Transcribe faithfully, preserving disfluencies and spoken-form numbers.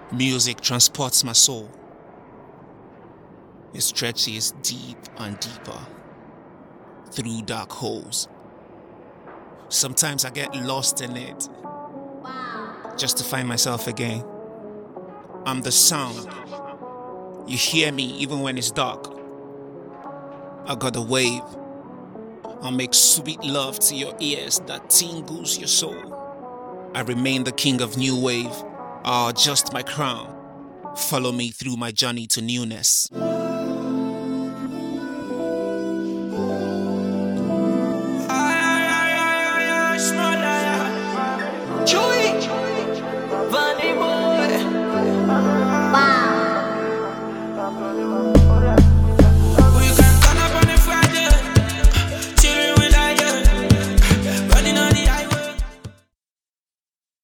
Music transports my soul. It stretches deep and deeper through dark holes. Sometimes I get lost in it just to find myself again. I'm the sound. You hear me even when it's dark. I got a wave. I'll make sweet love to your ears that tingles your soul. I remain the king of new wave. I'll adjust my crown. Follow me through my journey to newness.